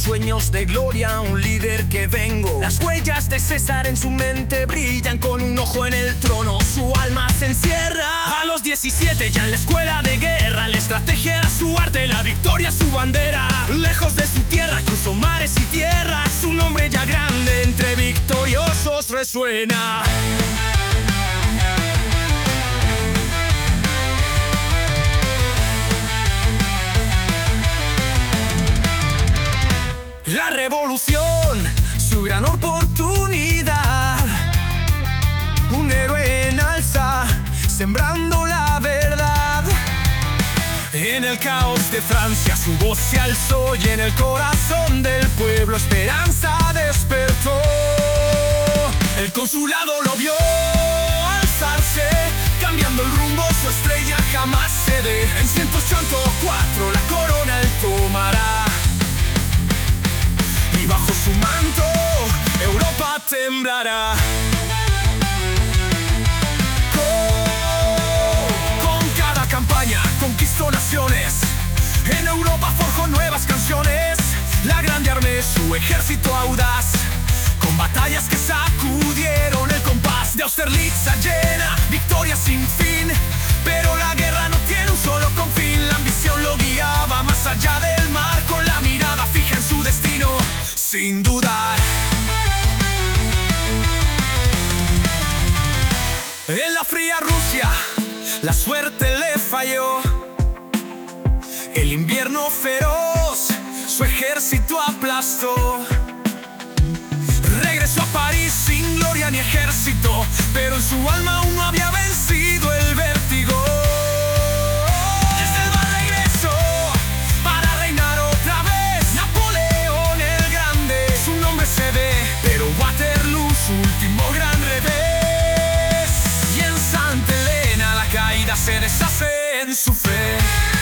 sueños de gloria, un líder que vengo. Las huellas de César en su mente brillan, con un ojo en el trono su alma se encierra. A los 17 ya en la escuela de guerra, la estrategia era su arte, la victoria su bandera. Lejos de su tierra cruzó mares y tierras, su nombre ya grande entre victoriosos resuena. La revolución, su gran oportunidad. Un héroe en alza, sembrando la verdad. En el caos de Francia su voz se alzó, y en el corazón del pueblo esperanza despertó. El consulado lo vio alzarse, cambiando el rumbo, su estrella jamás cede. En 184 la corona él tomará, y bajo su manto Europa temblará. Con cada campaña conquistó naciones, en Europa forjó nuevas canciones. La grande armé su ejército audaz, con batallas que sacudieron el compás. De Austerlitz a Jena, victoria sin fin. Pero la guerra no tiene un solo confín. La ambición lo guiaba más allá del mar, con la mirada fija en su destino, sin dudar. En la fría Rusia la suerte le falló. El invierno feroz su ejército aplastó. Regresó a París sin gloria ni ejército, pero en su alma aún no había vencido el vértigo. Desde el mar regresó para reinar otra vez. Napoleón el Grande, su nombre se ve, pero Waterloo su último gran revés. Y en Santa Elena la caída se deshace en su fe.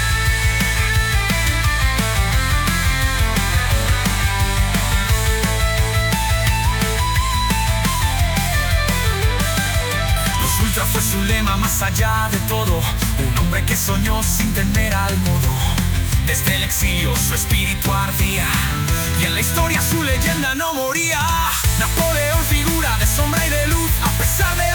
Fue su lema más allá de todo, un hombre que soñó sin tener al modo. Desde el exilio su espíritu ardía, y en la historia su leyenda no moría. Napoleón, figura de sombra y de luz, a pesar de